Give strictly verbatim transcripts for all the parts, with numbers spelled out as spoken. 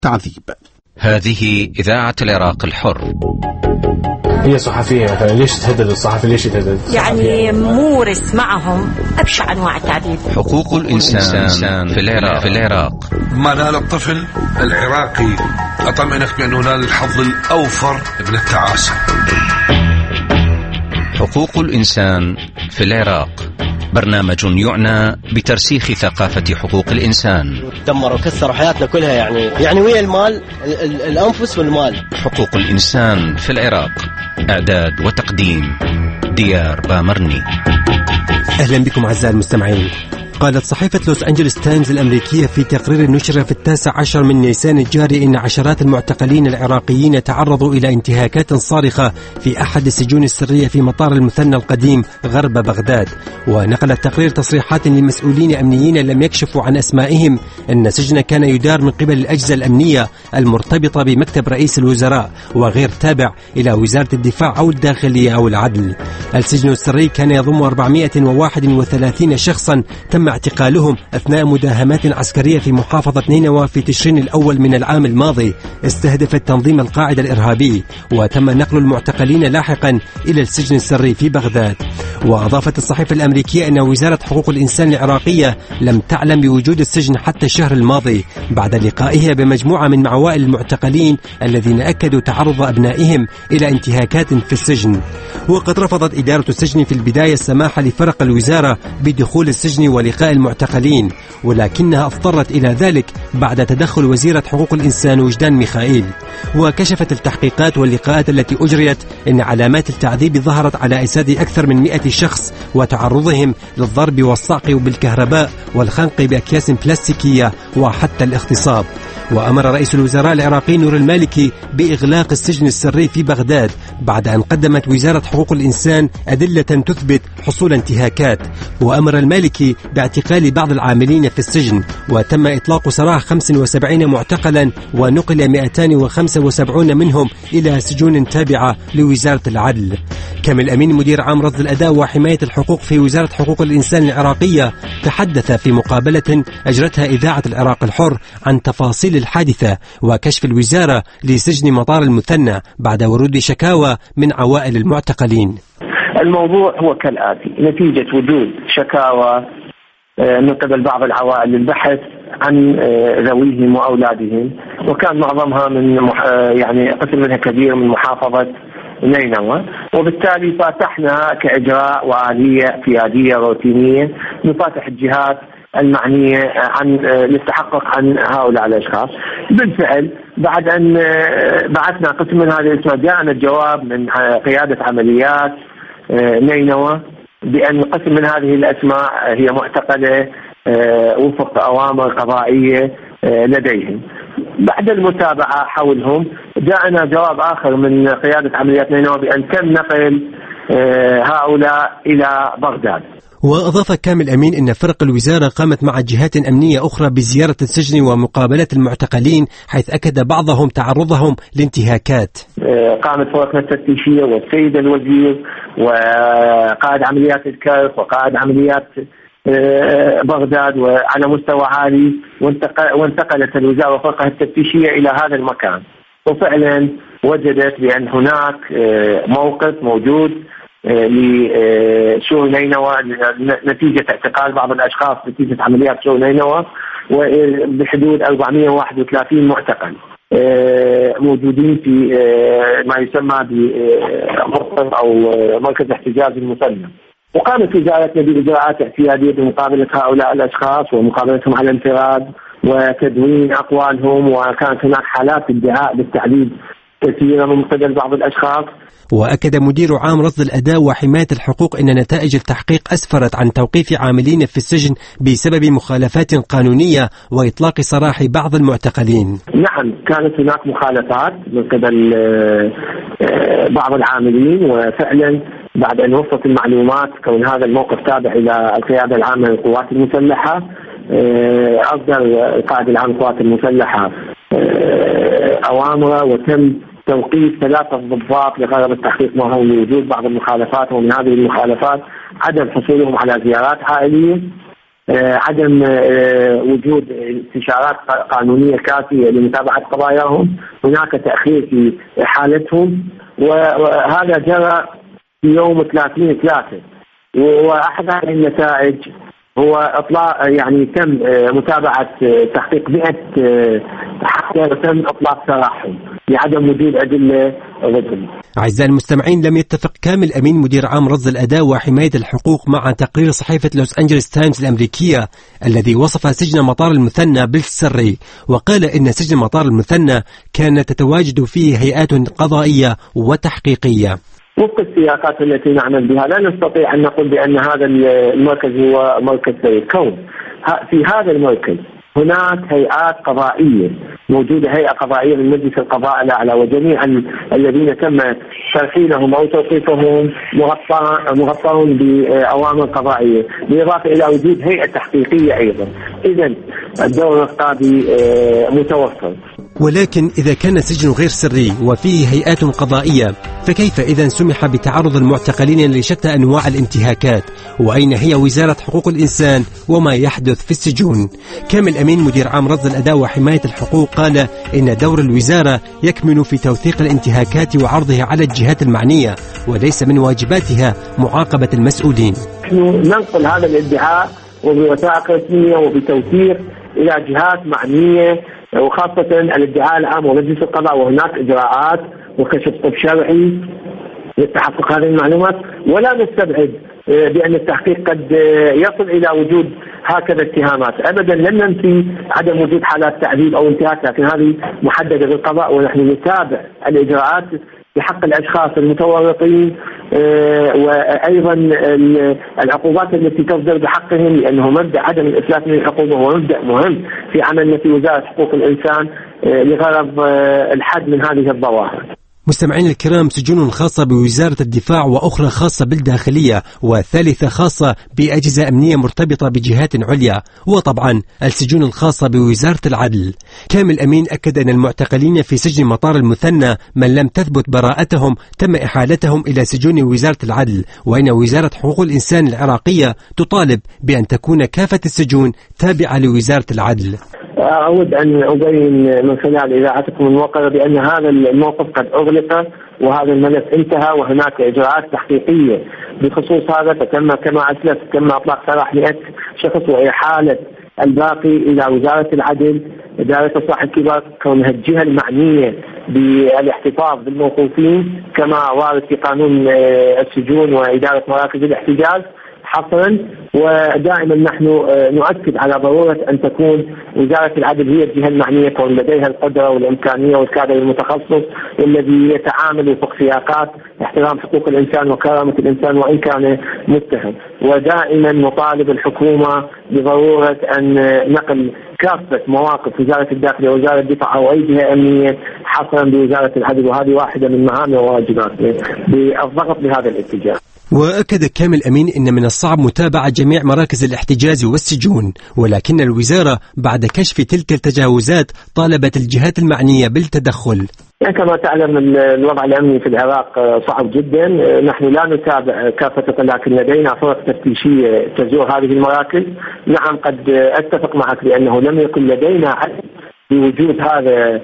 تعذيب. هذه إذاعة العراق الحر. هي صحفية مثلا، ليش تهدد الصحفي؟ ليش تهدد؟ يعني مورس معهم أبشع أنواع التعذيب. حقوق الإنسان في العراق في العراق ما نال الطفل العراقي أطمئنك بأنه نال الحظ الأوفر من التعاسة. حقوق الإنسان في العراق برنامج يعنى بترسيخ ثقافة حقوق الإنسان. دمروا وكسروا حياتنا كلها، يعني يعني ويا المال، الأنفس والمال. حقوق الإنسان في العراق، إعداد وتقديم ديار بامرني. أهلا بكم أعزائي المستمعين. قالت صحيفة لوس أنجلوس تايمز الأمريكية في تقرير نشر في التاسع عشر من نيسان الجاري إن عشرات المعتقلين العراقيين تعرضوا إلى انتهاكات صارخة في أحد السجون السرية في مطار المثنى القديم غرب بغداد. ونقل التقرير تصريحات لمسؤولين أمنيين لم يكشفوا عن أسمائهم أن السجن كان يدار من قبل الأجهزة الأمنية المرتبطة بمكتب رئيس الوزراء وغير تابع إلى وزارة الدفاع أو الداخلية أو العدل. السجن السري كان يضم أربعمائة وواحد وثلاثين شخصا تم اعتقالهم أثناء مداهمات عسكرية في محافظة نينوى في تشرين الأول من العام الماضي استهدفت تنظيم القاعدة الإرهابي، وتم نقل المعتقلين لاحقا إلى السجن السري في بغداد. وأضافت الصحيفة الأمريكية أن وزارة حقوق الإنسان العراقية لم تعلم بوجود السجن حتى الشهر الماضي بعد لقائها بمجموعة من عوائل المعتقلين الذين أكدوا تعرض أبنائهم إلى انتهاكات في السجن. وقد رفضت إدارة السجن في البداية السماح لفرق الوزارة بدخول السجن ولقاء المعتقلين، ولكنها اضطرت إلى ذلك بعد تدخل وزيرة حقوق الإنسان وجدان ميخائيل. وكشفت التحقيقات واللقاءات التي أجريت أن علامات التعذيب ظهرت على أجساد أكثر من مئة شخص وتعرضهم للضرب والصعق بالكهرباء والخنق بأكياس بلاستيكية وحتى الاغتصاب. وأمر رئيس الوزراء العراقي نور المالكي بإغلاق السجن السري في بغداد بعد أن قدمت وزارة حقوق الإنسان أدلة تثبت حصول انتهاكات. وأمر المالكي باعتقال بعض العاملين في السجن، وتم إطلاق سراح خمسة وسبعين معتقلا ونقل مئتين وخمسة وسبعين منهم إلى سجون تابعة لوزارة العدل. كامل أمين مدير عام رصد الأداء وحماية الحقوق في وزارة حقوق الإنسان العراقية تحدث في مقابلة أجرتها إذاعة العراق الحر عن تفاصيل الحادثة وكشف الوزارة لسجن مطار المثنى بعد ورود شكاوى من عوائل المعتقلين. الموضوع هو كالآتي: نتيجة وجود شكاوى من قبل بعض العوائل للبحث عن ذويهم وأولادهم، وكان معظمها من يعني قسم منها كبير من محافظة نينوى، وبالتالي فاتحنا كإجراء وآلية قيادية روتينية نفاتح الجهات المعنية عن للتحقق عن هؤلاء الأشخاص. بالفعل بعد أن بعثنا قسم من هذه الأسماء جاءنا الجواب من قيادة عمليات نينوى بأن قسم من هذه الأسماء هي معتقلة وفق أوامر قضائية لديهم. بعد المتابعة حولهم جاءنا جواب آخر من قيادة عمليات نينوى بأن تم نقل هؤلاء إلى بغداد. وأضاف كامل أمين أن فرق الوزارة قامت مع جهات أمنية أخرى بزيارة السجن ومقابلة المعتقلين، حيث أكد بعضهم تعرضهم لانتهاكات. قامت فرقنا التفتيشية والسيد الوزير وقائد عمليات الكرك وقائد عمليات بغداد وعلى مستوى عالي، وانتقلت الوزارة وفرقها التفتيشية إلى هذا المكان، وفعلا وجدت بأن هناك موقف موجود لسور نينوى نتيجة اعتقال بعض الأشخاص نتيجة عمليات سور نينوى، وبحدود أربعمائة وواحد وثلاثين معتقل موجودين في ما يسمى بمركز أو مركز احتجاز المثنى. وقامت وزارتنا بإجراءات احتياطية بمقابلة هؤلاء الأشخاص ومقابلتهم على انفراد وتدوين أقوالهم، وكانت هناك حالات ادعاء بالتعذيب كثيرة من قبل بعض الأشخاص. وأكد مدير عام رصد الأداء وحماية الحقوق أن نتائج التحقيق أسفرت عن توقيف عاملين في السجن بسبب مخالفات قانونية وإطلاق سراح بعض المعتقلين. نعم، كانت هناك مخالفات من قبل بعض العاملين، وفعلا بعد أن وصلت المعلومات كون هذا الموقف تابع إلى القيادة العامة للقوات المسلحة، أصدر القائد العام للقوات المسلحة أوامره وتم توقيف ثلاثة ضباط لغرض التحقيق معهم لوجود بعض المخالفات، ومن هذه المخالفات عدم حصولهم على زيارات عائلية عدم وجود استشارات قانونية كافية لمتابعة قضاياهم، هناك تأخير في حالتهم، وهذا جرى في يوم ثلاثين ثلاثة. وأحد هذه النتائج هو إطلاق، يعني تم متابعة تحقيق مئة حتى وتم إطلاق سراحهم لعدم وجود أدلة ضدهم. أعزائي المستمعين، لم يتفق كامل أمين مدير عام رصد الأداء وحماية الحقوق مع تقرير صحيفة لوس أنجلوس تايمز الأمريكية الذي وصف سجن مطار المثنى بالسري، وقال إن سجن مطار المثنى كانت تتواجد فيه هيئات قضائية وتحقيقية. وفق السياقات التي نعمل بها لا نستطيع أن نقول بأن هذا المركز هو مركز سري. كون في هذا المركز هناك هيئات قضائية موجودة، هيئة قضائية من مجلس القضاء الأعلى، وجميع الذين تم ترحيلهم أو توقيفهم مغطون بأوامر قضائية، بالإضافة إلى وجود هيئة تحقيقية أيضا. إذن الدور القاضي متوفر. ولكن إذا كان السجن غير سري وفيه هيئات قضائية، فكيف إذا سمح بتعرض المعتقلين لشتى أنواع الانتهاكات؟ وأين هي وزارة حقوق الإنسان وما يحدث في السجون؟ كامل أمين مدير عام رصد الأداء وحماية الحقوق قال إن دور الوزارة يكمن في توثيق الانتهاكات وعرضها على الجهات المعنية، وليس من واجباتها معاقبة المسؤولين. نحن ننقل هذا الادعاء وبوثائق رسمية وبتوثيق إلى جهات معنية، وخاصة الادعاء العام ومجلس القضاء، وهناك إجراءات وكشف طب شرعي لتحقق هذه المعلومات، ولا نستبعد بأن التحقيق قد يصل إلى وجود هكذا اتهامات. أبدا لن ننفي عدم وجود حالات تعذيب أو انتهاك، لكن هذه محددة بالقضاء، ونحن نتابع الإجراءات بحق الأشخاص المتورطين وأيضا العقوبات التي تصدر بحقهم، لأنه مبدأ عدم الإفلات من العقوبة هو مبدأ مهم في عملنا في وزارة حقوق الإنسان لغرض الحد من هذه الظواهر. مستمعين الكرام، سجون خاصة بوزارة الدفاع، وأخرى خاصة بالداخلية، وثالثة خاصة بأجهزة أمنية مرتبطة بجهات عليا، وطبعا السجون الخاصة بوزارة العدل. كامل أمين أكد أن المعتقلين في سجن مطار المثنى من لم تثبت براءتهم تم إحالتهم إلى سجون وزارة العدل، وإن وزارة حقوق الإنسان العراقية تطالب بأن تكون كافة السجون تابعة لوزارة العدل. أود أن أبين من خلال إذاعتكم الموقرة بأن هذا الموقف قد أغلق وهذا الملف انتهى، وهناك إجراءات تحقيقية بخصوص هذا، فتم كما أسلف تم إطلاق سراح مئة شخص وإحالة الباقي إلى وزارة العدل. إدارة الإصلاح الكبار كونها الجهة المعنية بالاحتفاظ بالموقوفين كما وارد في قانون السجون وإدارة مراكز الاحتجاز حصرا، ودائما نحن نؤكد على ضرورة أن تكون وزارة العدل هي الجهة المعنية، كون لديها القدرة والإمكانية والكادر المتخصص والذي يتعامل وفق سياقات احترام حقوق الإنسان وكرامة الإنسان وإن كان متهم. ودائما نطالب الحكومة بضرورة أن نقل كافة مواقف وزارة الداخلية ووزارة الدفاع أو أي جهة أمنية حصرا بوزارة العدل، وهذه واحدة من مهام وواجباتنا بالضغط بهذا الاتجاه. وأكد كامل أمين إن من الصعب متابعة جميع مراكز الاحتجاز والسجون، ولكن الوزارة بعد كشف تلك التجاوزات طالبت الجهات المعنية بالتدخل. يعني كما تعلم الوضع الأمني في العراق صعب جدا، نحن لا نتابع كافة، لكن لدينا فرق تفتيشية تزور هذه المراكز. نعم قد أتفق معك بأنه لم يكن لدينا علم بوجود هذا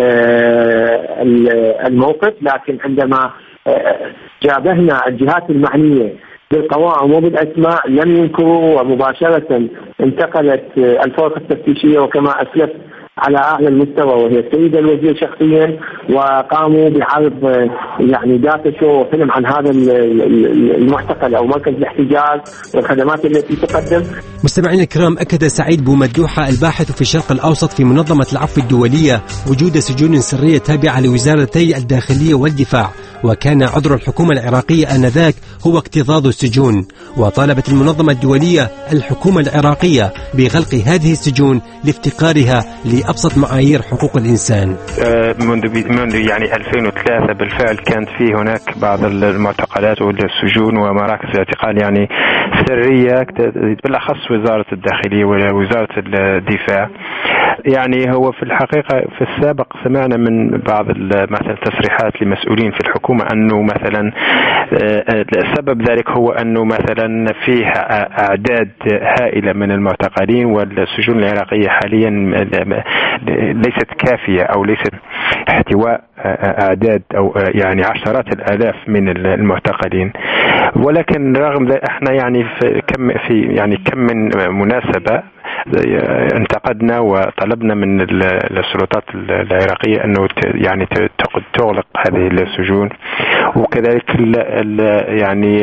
الموقف، لكن عندما جابهنا الجهات المعنية بالقوائم وبالأسماء لم ينكروا، ومباشرة انتقلت الفرق التفتيشية وكما أسلف على أعلى المستوى وهي السيدة الوزير شخصيا، وقاموا بعرض يعني داتا شو فيلم عن هذا المعتقل أو مركز الاحتجاز والخدمات التي تقدم. مستمعينا الكرام، أكد سعيد بومدوحة الباحث في الشرق الأوسط في منظمة العفو الدولية وجود سجون سرية تابعة لوزارتي الداخلية والدفاع، وكان عذر الحكومة العراقية آنذاك هو اكتظاظ السجون، وطالبت المنظمة الدولية الحكومة العراقية بغلق هذه السجون لافتقارها لأبسط معايير حقوق الإنسان. منذ منذ يعني ألفين وثلاثة بالفعل كانت في هناك بعض المعتقلات والسجون ومراكز الاعتقال يعني سرية، بالأخص وزارة الداخلية ووزارة الدفاع. يعني هو في الحقيقة في السابق سمعنا من بعض مثلا تصريحات لمسؤولين في الحكومة أنه مثلا سبب ذلك هو أنه مثلا فيه أعداد هائلة من المعتقلين، والسجون العراقية حاليا ليست كافية أو ليست احتواء أعداد أو يعني عشرات الآلاف من المعتقلين. ولكن رغم ذلك احنا يعني في كم في يعني كم من مناسبة انتقدنا وطلبنا من السلطات العراقية أنه يعني تغلق هذه السجون، وكذلك يعني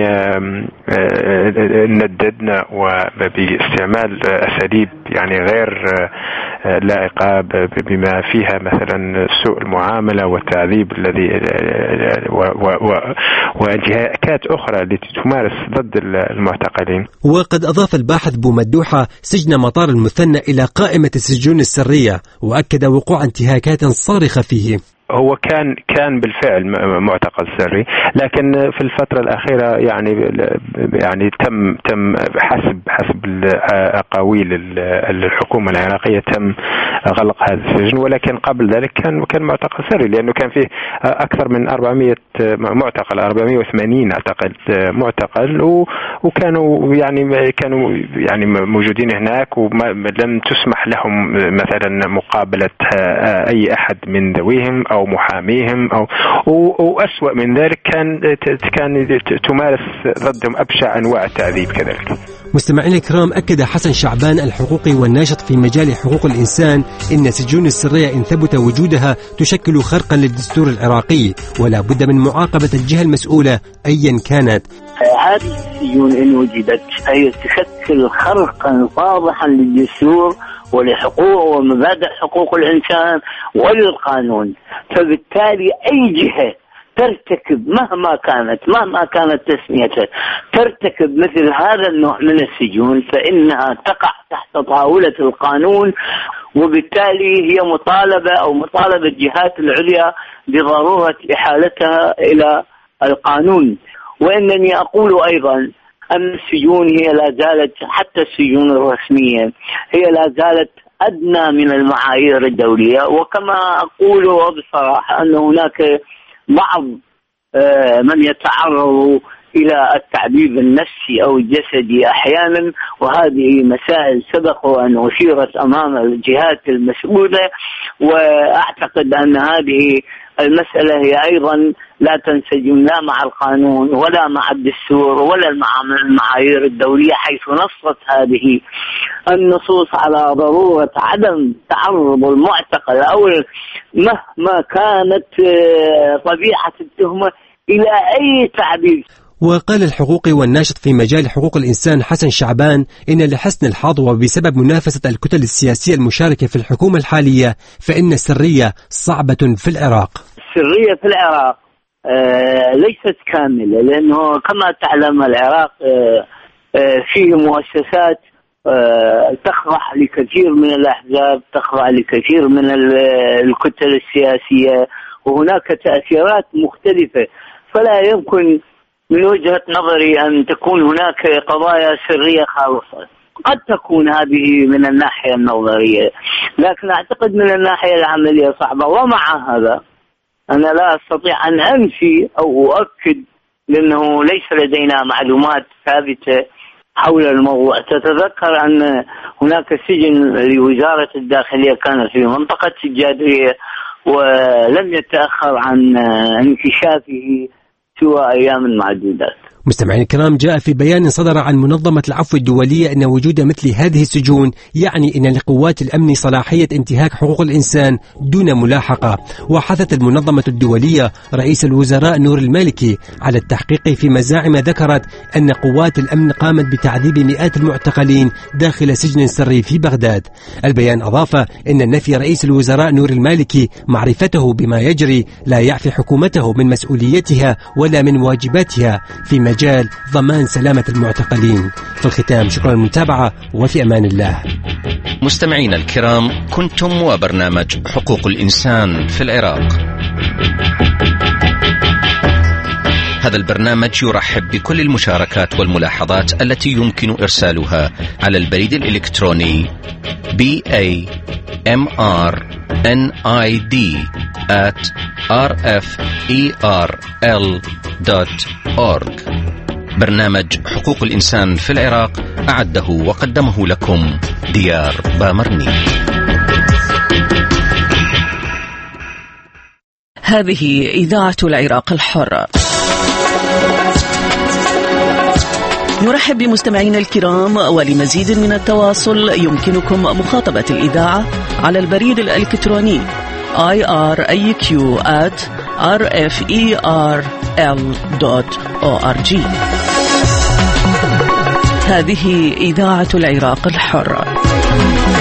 نددنا وباستعمال أساليب يعني غير لائقة بما فيها مثلا سوء المعاملة والتعذيب الذي وجهات أخرى التي تمارس ضد المعتقلين. وقد أضاف الباحث بومدوحة سجن مطار المثنى إلى قائمة السجون السرية، وأكد وقوع انتهاكات صارخة فيه. هو كان كان بالفعل معتقل سري، لكن في الفترة الأخيرة يعني يعني تم تم حسب حسب أقاويل الحكومة العراقية تم غلق هذا السجن، ولكن قبل ذلك كان كان معتقل سري، لأنه كان فيه أكثر من أربعمائة معتقل، أربعمائة وثمانين أعتقد معتقل، وكانوا يعني كانوا يعني موجودين هناك، ولم تسمح لهم مثلا مقابلة أي أحد من ذويهم أو محاميهم أو وأسوأ من ذلك كان كان تمارس ضدهم أبشع أنواع التعذيب كذلك. مستمعينا الكرام، أكد حسن شعبان الحقوقي والناشط في مجال حقوق الإنسان إن السجون السرية إن ثبت وجودها تشكل خرقا للدستور العراقي، ولا بد من معاقبة الجهة المسؤولة أيا كانت. هذه السجون إن وجدت هي تشكل خرقا واضحا للدستور ولحقوق ومبادئ حقوق الإنسان وللقانون، فبالتالي أي جهة ترتكب مهما كانت مهما كانت تسميتها ترتكب مثل هذا النوع من السجون فإنها تقع تحت طاولة القانون، وبالتالي هي مطالبة أو مطالبة الجهات العليا بضرورة إحالتها إلى القانون. وإنني أقول أيضا أن السجون هي لا زالت حتى السجون الرسمية هي لا زالت أدنى من المعايير الدولية، وكما أقول بصراحة أن هناك بعض من يتعرض إلى التعذيب النفسي أو الجسدي أحيانا، وهذه مسائل سبق وأن أشيرت أمام الجهات المسؤولة، وأعتقد أن هذه المسألة هي أيضا لا تنسجم لا مع القانون ولا مع الدستور ولا مع المعايير الدولية، حيث نصت هذه النصوص على ضرورة عدم تعرض المعتقل أو مهما كانت طبيعة التهمة إلى أي تعذيب. وقال الحقوقي والناشط في مجال حقوق الإنسان حسن شعبان إن لحسن الحظ وبسبب منافسة الكتل السياسية المشاركة في الحكومة الحالية فإن السرية صعبة في العراق. السرية في العراق آه ليست كاملة، لأنه كما تعلم العراق آه آه فيه مؤسسات آه تخضع لكثير من الأحزاب، تخضع لكثير من الكتل السياسية، وهناك تأثيرات مختلفة، فلا يمكن من وجهة نظري أن تكون هناك قضايا سرية خالصة. قد تكون هذه من الناحية النظرية، لكن أعتقد من الناحية العملية صعبة. ومع هذا أنا لا أستطيع أن أنفي أو أؤكد، لأنه ليس لدينا معلومات ثابتة حول الموضوع. تتذكر أن هناك سجن لوزارة الداخلية كان في منطقة الجادرية ولم يتأخر عن انكشافه سوى أيام معدودات. مستمعين الكرام، جاء في بيان صدر عن منظمة العفو الدولية أن وجود مثل هذه السجون يعني أن لقوات الأمن صلاحية انتهاك حقوق الإنسان دون ملاحقة. وحثت المنظمة الدولية رئيس الوزراء نور المالكي على التحقيق في مزاعم ذكرت أن قوات الأمن قامت بتعذيب مئات المعتقلين داخل سجن سري في بغداد. البيان أضاف أن نفي رئيس الوزراء نور المالكي معرفته بما يجري لا يعفي حكومته من مسؤوليتها ولا من واجباتها في مجال ضمان سلامة المعتقلين. في الختام شكرا للمتابعة وفي أمان الله. مستمعينا الكرام، كنتم وبرنامج حقوق الإنسان في العراق. هذا البرنامج يرحب بكل المشاركات والملاحظات التي يمكن إرسالها على البريد الإلكتروني بي إيه إم آر إن آي دي آت آر إف إي آر إل دوت أورغ. برنامج حقوق الإنسان في العراق أعده وقدمه لكم ديار بامرني. هذه إذاعة العراق الحر. نرحب بمستمعينا الكرام، ولمزيد من التواصل يمكنكم مخاطبة الإذاعة على البريد الإلكتروني آي آر إيه كيو آت آر إف إي آر إل دوت أو آر جي. هذه إذاعة العراق الحر.